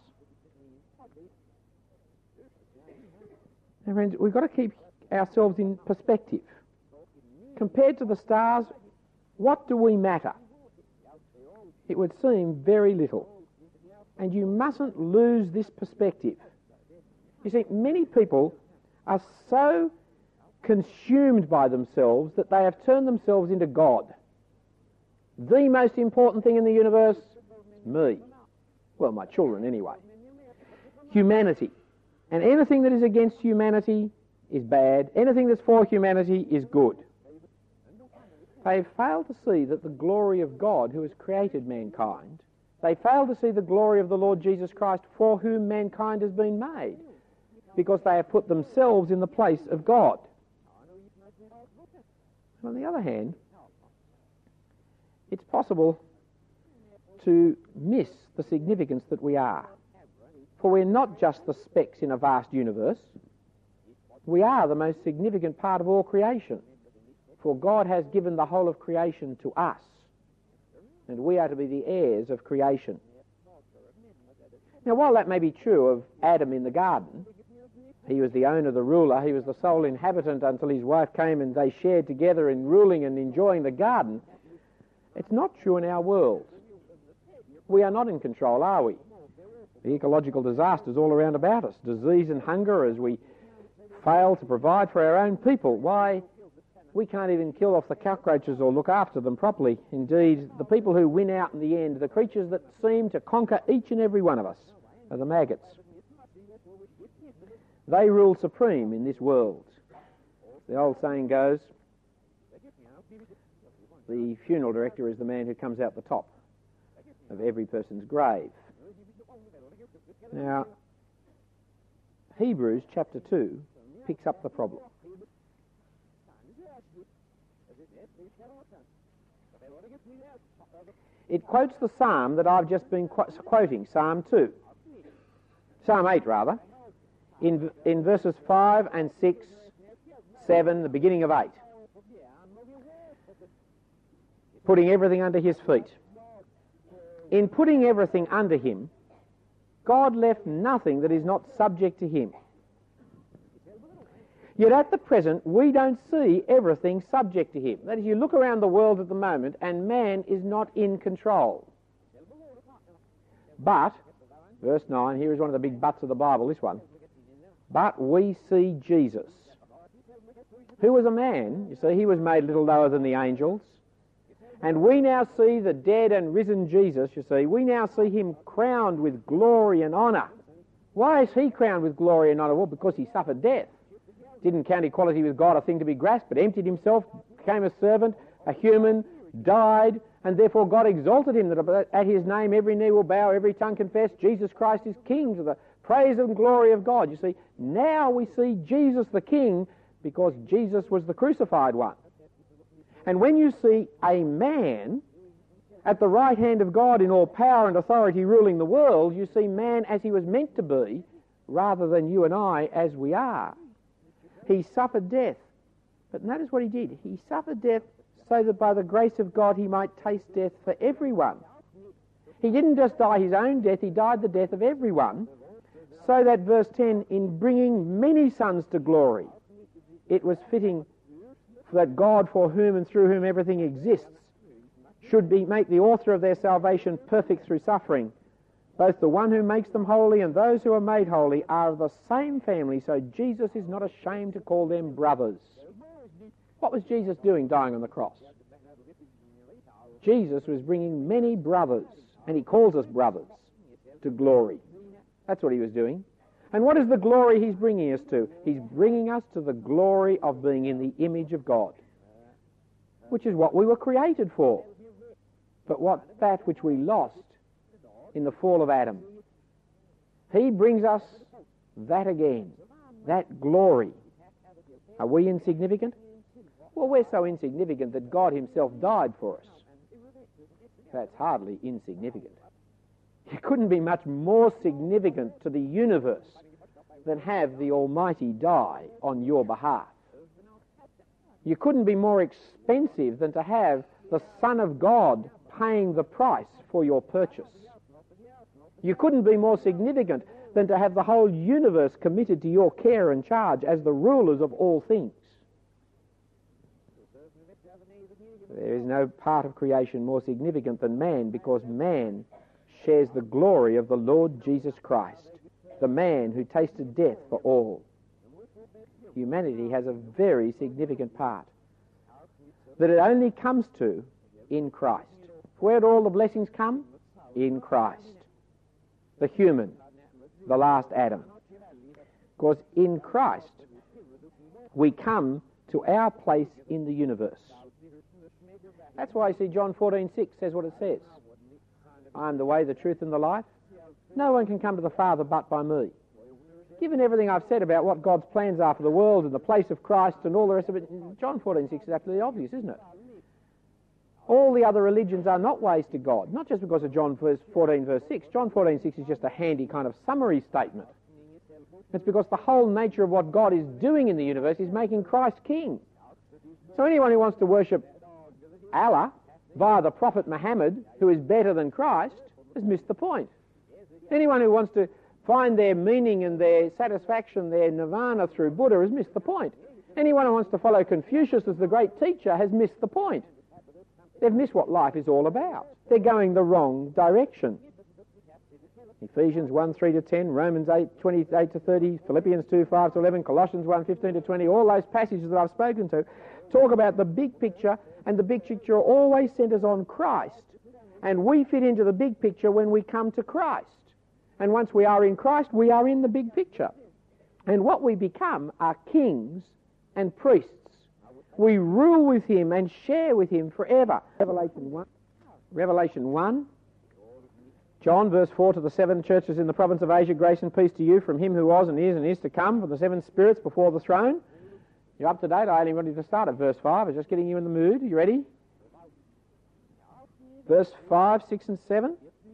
Now, friends, we've got to keep ourselves in perspective. Compared to the stars, what do we matter? It would seem very little. And you mustn't lose this perspective. You see, many people are so consumed by themselves that they have turned themselves into God. The most important thing in the universe is me. Well, my children anyway. Humanity. And anything that is against humanity is bad. Anything that's for humanity is good. They fail to see that the glory of God who has created mankind, they fail to see the glory of the Lord Jesus Christ for whom mankind has been made, because they have put themselves in the place of God. And on the other hand, it's possible to miss the significance that we are. For we're not just the specks in a vast universe. We are the most significant part of all creation. For God has given the whole of creation to us, and we are to be the heirs of creation. Now, while that may be true of Adam in the garden, he was the owner, the ruler, he was the sole inhabitant until his wife came and they shared together in ruling and enjoying the garden, it's not true in our world. We are not in control, are we? The ecological disasters all around about us, disease and hunger as we fail to provide for our own people. Why, We can't even kill off the cockroaches or look after them properly. Indeed, the people who win out in the end, the creatures that seem to conquer each and every one of us, are the maggots. They rule supreme in this world. The old saying goes, the funeral director is the man who comes out the top of every person's grave. Now, Hebrews chapter two picks up the problem. It quotes the psalm that I've just been qu- quoting, Psalm two. Psalm eight, rather, in, in verses five and six, seven, the beginning of eight. Putting everything under his feet. In putting everything under him, God left nothing that is not subject to him. Yet at the present, we don't see everything subject to him. That is, you look around the world at the moment and man is not in control. But, verse nine, here is one of the big buts of the Bible, this one. But we see Jesus, who was a man. You see, he was made a little lower than the angels. And we now see the dead and risen Jesus, you see. We now see him crowned with glory and honour. Why is he crowned with glory and honour? Well, because he suffered death. Didn't count equality with God a thing to be grasped, but emptied himself, became a servant, a human, died, and therefore God exalted him, that at his name every knee will bow, every tongue confess Jesus Christ is King, to the praise and glory of God. You see, now we see Jesus the King because Jesus was the crucified one. And when you see a man at the right hand of God in all power and authority ruling the world, you see man as he was meant to be, rather than you and I as we are. He suffered death. But notice what he did. He suffered death so that by the grace of God he might taste death for everyone. He didn't just die his own death, he died the death of everyone, so that, verse ten, in bringing many sons to glory, it was fitting that God, for whom and through whom everything exists, should be make the author of their salvation perfect through suffering. Both the one who makes them holy and those who are made holy are of the same family, so Jesus is not ashamed to call them brothers. What was Jesus doing dying on the cross? Jesus was bringing many brothers, and he calls us brothers, to glory. That's what he was doing. And what is the glory he's bringing us to? He's bringing us to the glory of being in the image of God, which is what we were created for, but what that which we lost in the fall of Adam. He brings us that again, that glory. Are we insignificant? Well, we're so insignificant that God himself died for us. That's hardly insignificant. It couldn't be much more significant to the universe than have the Almighty die on your behalf. You couldn't be more expensive than to have the Son of God paying the price for your purchase. You couldn't be more significant than to have the whole universe committed to your care and charge as the rulers of all things. There is no part of creation more significant than man, because man shares the glory of the Lord Jesus Christ, the man who tasted death for all. Humanity has a very significant part that it only comes to in Christ. Where do all the blessings come? In Christ. The human, the last Adam. Because in Christ we come to our place in the universe. That's why you see John fourteen six says what it says. I am the way, the truth and the life. No one can come to the Father but by me. Given everything I've said about what God's plans are for the world and the place of Christ and all the rest of it, John fourteen six is absolutely obvious, isn't it? All the other religions are not ways to God, not just because of John fourteen verse six. John fourteen six is just a handy kind of summary statement. It's because the whole nature of what God is doing in the universe is making Christ king. So anyone who wants to worship Allah via the Prophet Muhammad, who is better than Christ, has missed the point. Anyone who wants to find their meaning and their satisfaction, their nirvana through Buddha, has missed the point. Anyone who wants to follow Confucius as the great teacher has missed the point. They've missed what life is all about. They're going the wrong direction. Ephesians one, three to ten, Romans eight, twenty-eight to thirty, Philippians two, five to eleven, Colossians one, fifteen to twenty, all those passages that I've spoken to talk about the big picture, and the big picture always centres on Christ. And we fit into the big picture when we come to Christ. And once we are in Christ, we are in the big picture. And what we become are kings and priests. We rule with him and share with him forever. Revelation one. Revelation one. John, verse four, to the seven churches in the province of Asia, grace and peace to you from him who was and is and is to come, from the seven spirits before the throne. You're up to date. I only wanted to start at verse five. I was just getting you in the mood. Are you ready? Verse five, six and seven.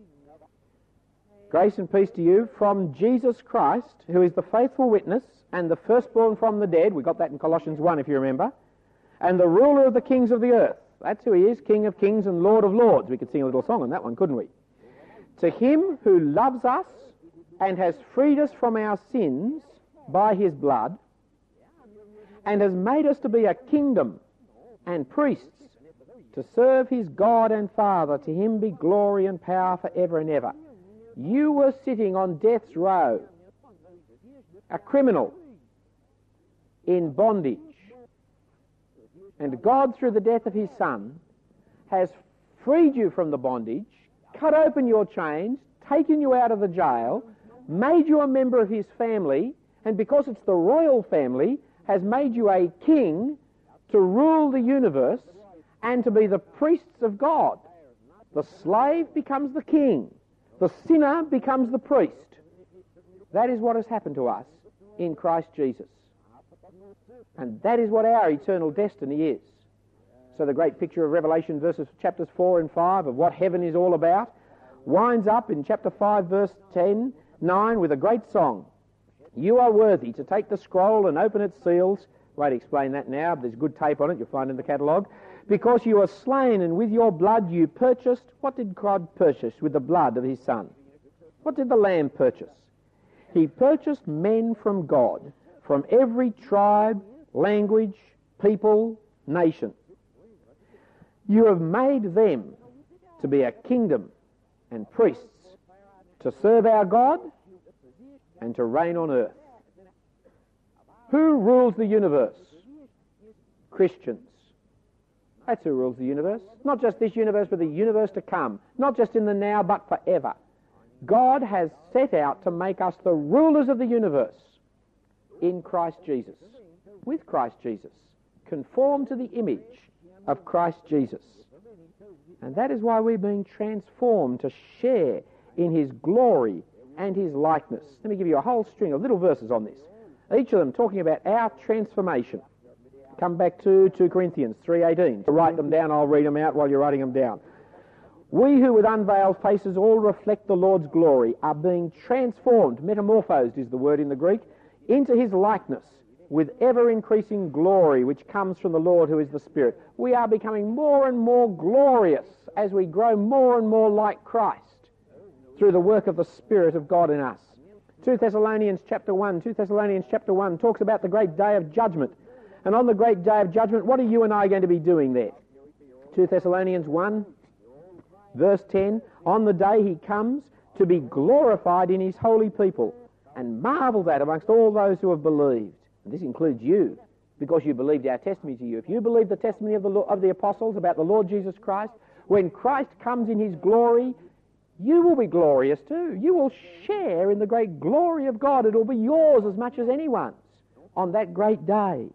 Grace and peace to you from Jesus Christ, who is the faithful witness and the firstborn from the dead. We got that in Colossians one, if you remember. And the ruler of the kings of the earth. That's who he is, King of kings and Lord of lords. We could sing a little song on that one, couldn't we? To him who loves us and has freed us from our sins by his blood and has made us to be a kingdom and priests to serve his God and Father. To him be glory and power forever and ever. You were sitting on death's row, a criminal in bondage. And God, through the death of his Son, has freed you from the bondage, cut open your chains, taken you out of the jail, made you a member of his family, and because it's the royal family, has made you a king to rule the universe and to be the priests of God. The slave becomes the king. The sinner becomes the priest. That is what has happened to us in Christ Jesus. And that is what our eternal destiny is. So the great picture of Revelation verses chapters four and five of what heaven is all about winds up in chapter five verse ten, nine with a great song. You are worthy to take the scroll and open its seals. Won't explain that now, but there's good tape on it, you'll find in the catalogue. Because you are slain and with your blood you purchased. What did God purchase with the blood of his Son? What did the Lamb purchase? He purchased men from God, from every tribe, language, people, nation. You have made them to be a kingdom and priests to serve our God and to reign on earth. Who rules the universe? Christians. That's who rules the universe. Not just this universe, but the universe to come. Not just in the now, but forever. God has set out to make us the rulers of the universe in Christ Jesus. With Christ Jesus. Conform to the image of Christ Jesus. And that is why we're being transformed to share in his glory and his likeness. Let me give you a whole string of little verses on this. Each of them talking about our transformation. Come back to two Corinthians three eighteen. To write them down, I'll read them out while you're writing them down. We who with unveiled faces all reflect the Lord's glory are being transformed, metamorphosed is the word in the Greek, into his likeness with ever-increasing glory which comes from the Lord who is the Spirit. We are becoming more and more glorious as we grow more and more like Christ through the work of the Spirit of God in us. two Thessalonians chapter one, two Thessalonians chapter one talks about the great day of judgment. And on the great day of judgment, what are you and I going to be doing there? two Thessalonians one, verse ten, on the day he comes to be glorified in his holy people and marvel at amongst all those who have believed. And this includes you, because you believed our testimony to you. If you believe the testimony of the, of the apostles about the Lord Jesus Christ, when Christ comes in his glory, you will be glorious too. You will share in the great glory of God. It will be yours as much as anyone's on that great day.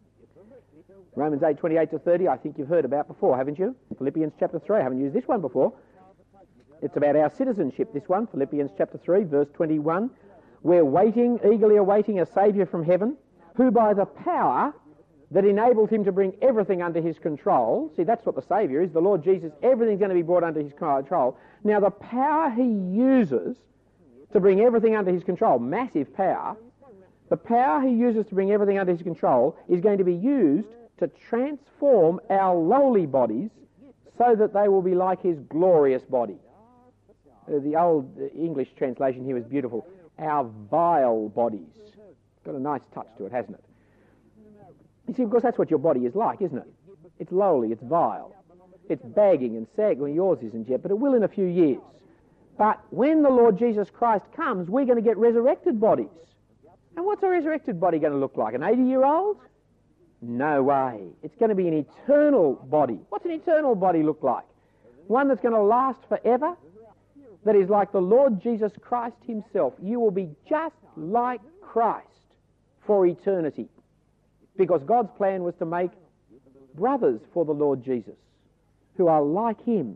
Romans eight, twenty-eight to thirty, I think you've heard about before, haven't you? Philippians chapter three, I haven't used this one before. It's about our citizenship, this one, Philippians chapter three, verse twenty-one. We're waiting, eagerly awaiting a Saviour from heaven, who by the power that enabled him to bring everything under his control, see, that's what the Saviour is, the Lord Jesus, everything's going to be brought under his control. Now, the power he uses to bring everything under his control, massive power, the power he uses to bring everything under his control is going to be used to transform our lowly bodies so that they will be like his glorious body. Uh, the old uh, English translation here is beautiful. Our vile bodies. Got a nice touch to it, hasn't it? You see, of course, that's what your body is like, isn't it? It's lowly, it's vile. It's bagging and sagging. Well, yours isn't yet, but it will in a few years. But when the Lord Jesus Christ comes, we're going to get resurrected bodies. And what's a resurrected body going to look like? An eighty-year-old? No way. It's going to be an eternal body. What's an eternal body look like? One that's going to last forever? That is like the Lord Jesus Christ himself. You will be just like Christ for eternity. Because God's plan was to make brothers for the Lord Jesus who are like him.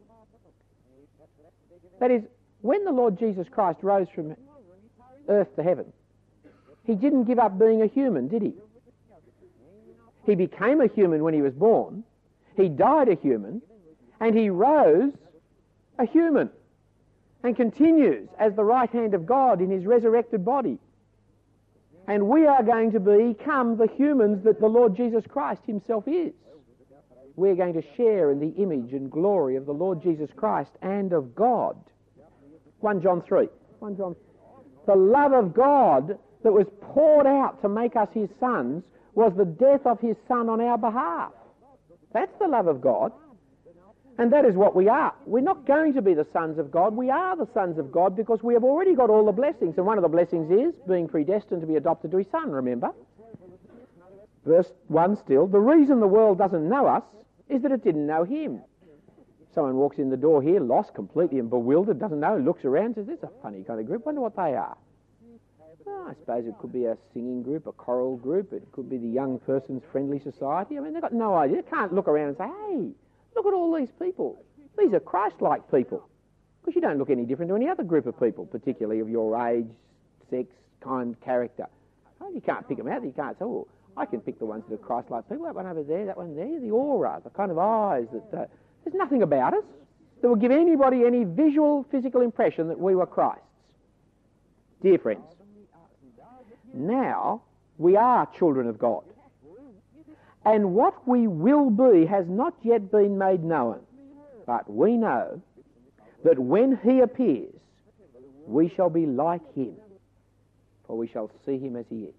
That is, when the Lord Jesus Christ rose from earth to heaven, he didn't give up being a human, did he? He became a human when he was born, he died a human, and he rose a human, and continues as the right hand of God in his resurrected body. And we are going to become the humans that the Lord Jesus Christ himself is. We're going to share in the image and glory of the Lord Jesus Christ and of God. First John three. First John. The love of God that was poured out to make us his sons was the death of his Son on our behalf. That's the love of God. And that is what we are. We're not going to be the sons of God. We are the sons of God because we have already got all the blessings. And one of the blessings is being predestined to be adopted to his Son, remember? Verse one still. The reason the world doesn't know us is that it didn't know him. Someone walks in the door here, lost completely and bewildered, doesn't know, looks around, says, this is a funny kind of group, wonder what they are. Well, I suppose it could be a singing group, a choral group, it could be the young person's friendly society. I mean, they've got no idea. They can't look around and say, hey, look at all these people. These are Christ-like people. Because you don't look any different to any other group of people, particularly of your age, sex, kind, character. Oh, you can't pick them out. You can't say, oh, I can pick the ones that are Christ-like people. That one over there, that one there, the aura, the kind of eyes that... Uh, there's nothing about us that will give anybody any visual, physical impression that we were Christ's. Dear friends, now we are children of God. And what we will be has not yet been made known. But we know that when he appears, we shall be like him, for we shall see him as he is.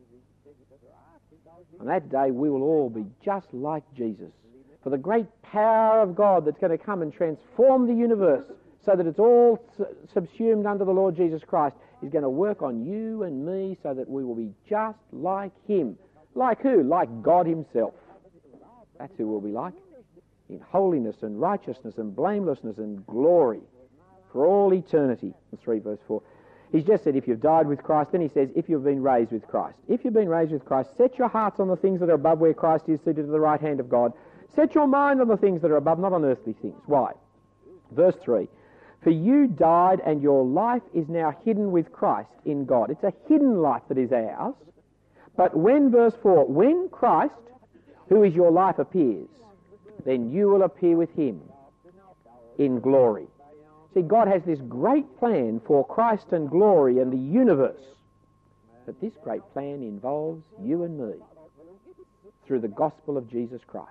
On that day we will all be just like Jesus. For the great power of God that's going to come and transform the universe so that it's all subsumed under the Lord Jesus Christ is going to work on you and me so that we will be just like him. Like who? Like God himself. That's who we'll be like. In holiness and righteousness and blamelessness and glory for all eternity. three verse four. He's just said if you've died with Christ, then he says if you've been raised with Christ. If you've been raised with Christ, set your hearts on the things that are above where Christ is seated at the right hand of God. Set your mind on the things that are above, not on earthly things. Why? Verse three. For you died and your life is now hidden with Christ in God. It's a hidden life that is ours. But when, verse four, when Christ, who is your life, appears, then you will appear with him in glory. See, God has this great plan for Christ and glory and the universe. But this great plan involves you and me through the gospel of Jesus Christ.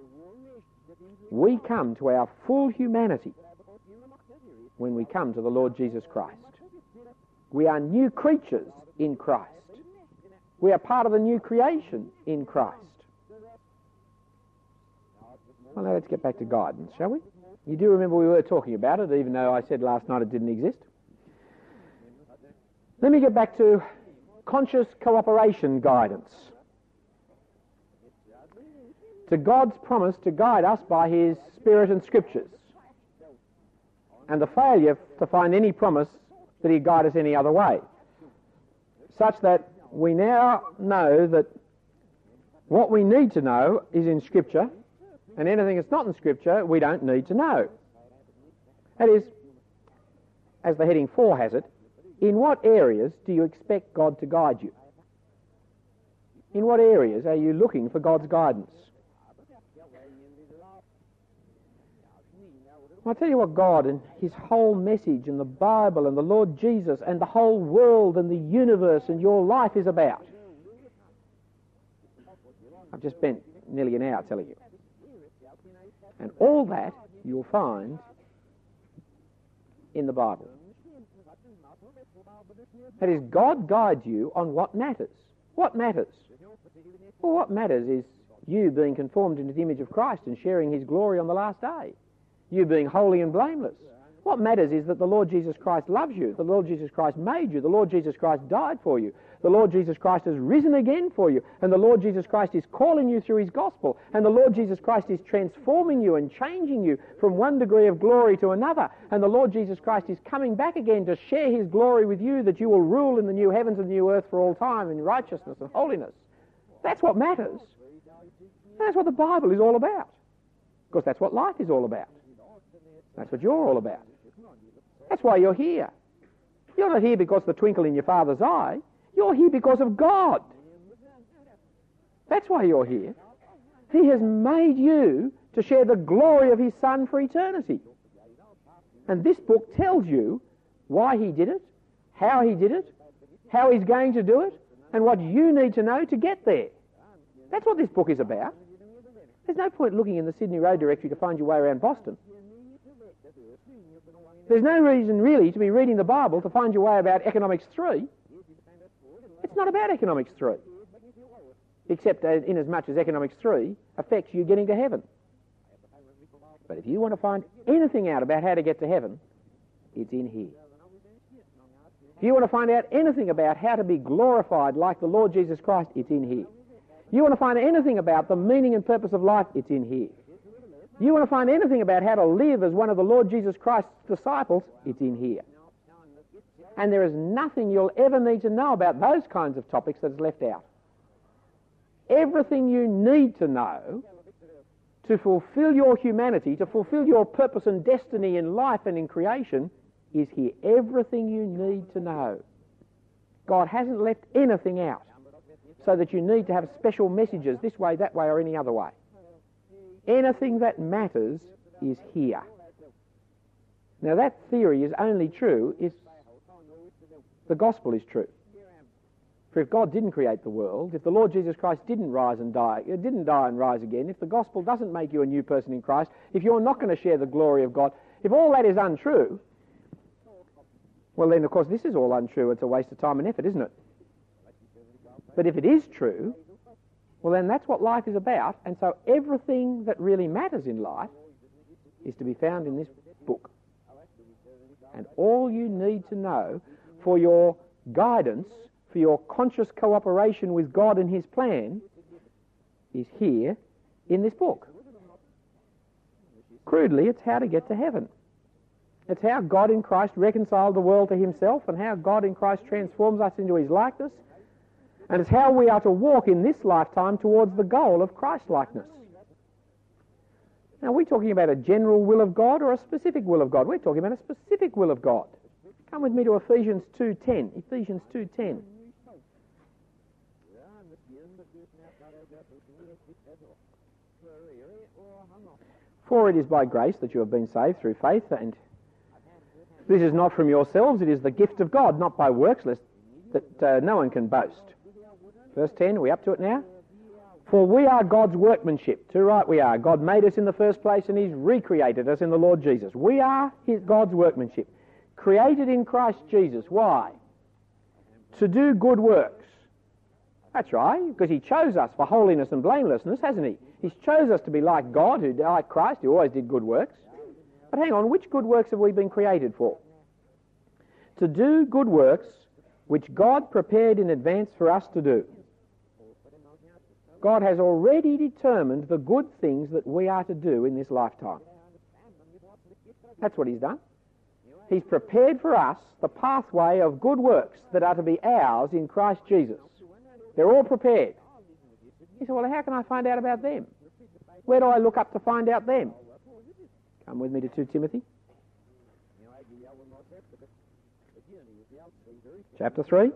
We come to our full humanity when we come to the Lord Jesus Christ. We are new creatures in Christ. We are part of the new creation in Christ. Well, now let's get back to guidance, shall we? You do remember we were talking about it, even though I said last night it didn't exist. Let me get back to conscious cooperation guidance. To God's promise to guide us by his Spirit and Scriptures, and the failure to find any promise that he'd guide us any other way, such that we now know that what we need to know is in Scripture, and anything that's not in Scripture we don't need to know. That is, as the heading four has it, in what areas do you expect God to guide you? In what areas are you looking for God's guidance? I'll tell you what God and his whole message and the Bible and the Lord Jesus and the whole world and the universe and your life is about. I've just spent nearly an hour telling you. And all that you'll find in the Bible. That is, God guides you on what matters. What matters? Well, what matters is you being conformed into the image of Christ and sharing his glory on the last day. You being holy and blameless. What matters is that the Lord Jesus Christ loves you. The Lord Jesus Christ made you. The Lord Jesus Christ died for you. The Lord Jesus Christ has risen again for you. And the Lord Jesus Christ is calling you through his gospel. And the Lord Jesus Christ is transforming you and changing you from one degree of glory to another. And the Lord Jesus Christ is coming back again to share his glory with you, that you will rule in the new heavens and new earth for all time in righteousness and holiness. That's what matters. That's what the Bible is all about. Because that's what life is all about. That's what you're all about. That's why you're here. You're not here because of the twinkle in your Father's eye. You're here because of God. That's why you're here. He has made you to share the glory of his Son for eternity. And this book tells you why he did it, how he did it, how he's going to do it, and what you need to know to get there. That's what this book is about. There's no point looking in the Sydney Road Directory to find your way around Boston. There's no reason really to be reading the Bible to find your way about Economics three. It's not about Economics three, except in as much as Economics three affects you getting to heaven. But if you want to find anything out about how to get to heaven, it's in here. If you want to find out anything about how to be glorified like the Lord Jesus Christ, it's in here. You want to find anything about the meaning and purpose of life, it's in here. You want to find anything about how to live as one of the Lord Jesus Christ's disciples, it's in here. And there is nothing you'll ever need to know about those kinds of topics that's left out. Everything you need to know to fulfill your humanity, to fulfill your purpose and destiny in life and in creation, is here. Everything you need to know. God hasn't left anything out so that you need to have special messages this way, that way, or any other way. Anything that matters is here. Now that theory is only true if the gospel is true. For if God didn't create the world, if the Lord Jesus Christ didn't rise and die, didn't die and rise again, if the gospel doesn't make you a new person in Christ, if you're not going to share the glory of God, if all that is untrue, well then of course this is all untrue. It's a waste of time and effort, isn't it? But if it is true, well then that's what life is about, and so everything that really matters in life is to be found in this book. And all you need to know for your guidance, for your conscious cooperation with God and his plan, is here in this book. Crudely, it's how to get to heaven. It's how God in Christ reconciled the world to himself, and how God in Christ transforms us into his likeness, and it's how we are to walk in this lifetime towards the goal of Christ-likeness. Now, are we talking about a general will of God or a specific will of God? We're talking about a specific will of God. Come with me to Ephesians two ten. Ephesians two ten. For it is by grace that you have been saved through faith, and this is not from yourselves, it is the gift of God, not by works, lest that uh, no one can boast. Verse ten, are we up to it now? For we are God's workmanship. Too right we are. God made us in the first place and he's recreated us in the Lord Jesus. We are his God's workmanship, created in Christ Jesus. Why? To do good works. That's right, because he chose us for holiness and blamelessness, hasn't he? He's chose us to be like God, who like Christ, who always did good works. But hang on, which good works have we been created for? To do good works which God prepared in advance for us to do. God has already determined the good things that we are to do in this lifetime. That's what he's done. He's prepared for us the pathway of good works that are to be ours in Christ Jesus. They're all prepared. You say, well, how can I find out about them? Where do I look up to find out them? Come with me to Second Timothy. Chapter three.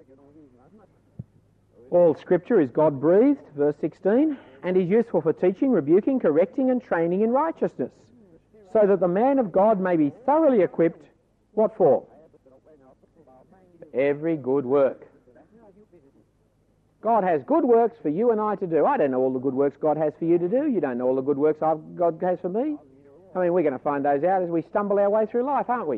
All Scripture is God-breathed, verse sixteen, and is useful for teaching, rebuking, correcting, and training in righteousness, so that the man of God may be thoroughly equipped, what for? For every good work. God has good works for you and I to do. I don't know all the good works God has for you to do. You don't know all the good works I've, God has for me. I mean, we're going to find those out as we stumble our way through life, aren't we?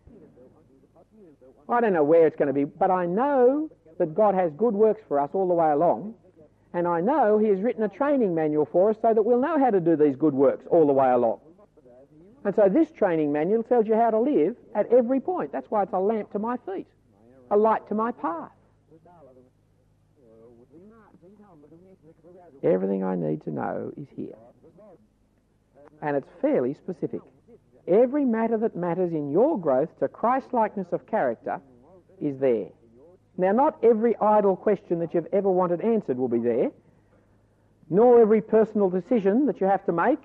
I don't know where it's going to be, but I know that God has good works for us all the way along, and I know he has written a training manual for us so that we'll know how to do these good works all the way along. And so this training manual tells you how to live at every point. That's why it's a lamp to my feet, a light to my path. Everything I need to know is here. And it's fairly specific. Every matter that matters in your growth to Christ-likeness of character is there. Now, not every idle question that you've ever wanted answered will be there, nor every personal decision that you have to make,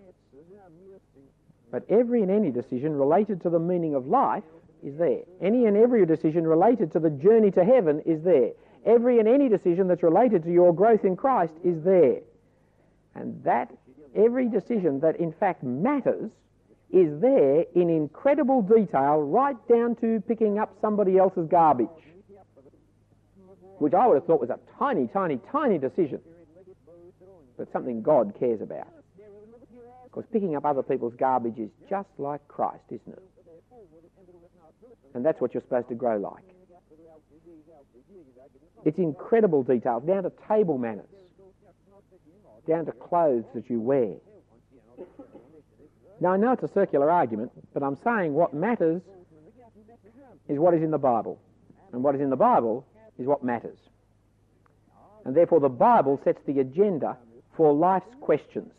but every and any decision related to the meaning of life is there. Any and every decision related to the journey to heaven is there. Every and any decision that's related to your growth in Christ is there. And that, every decision that in fact matters, is there in incredible detail, right down to picking up somebody else's garbage, which I would have thought was a tiny, tiny, tiny decision, but something God cares about. Because picking up other people's garbage is just like Christ, isn't it? And that's what you're supposed to grow like. It's incredible detail, down to table manners, down to clothes that you wear. Now, I know it's a circular argument, but I'm saying what matters is what is in the Bible. And what is in the Bible is what matters. And therefore the Bible sets the agenda for life's questions.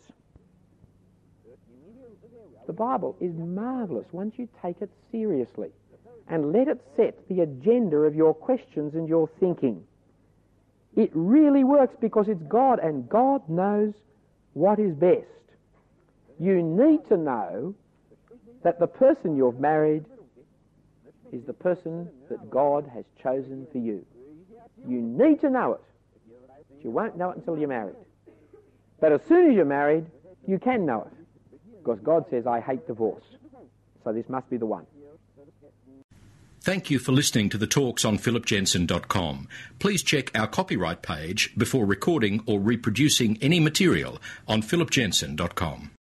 The Bible is marvellous once you take it seriously and let it set the agenda of your questions and your thinking. It really works because it's God, and God knows what is best. You need to know that the person you've married is the person that God has chosen for you. You need to know it. But you won't know it until you're married. But as soon as you're married, you can know it. Because God says, I hate divorce. So this must be the one. Thank you for listening to the talks on philip jensen dot com. Please check our copyright page before recording or reproducing any material on philip jensen dot com.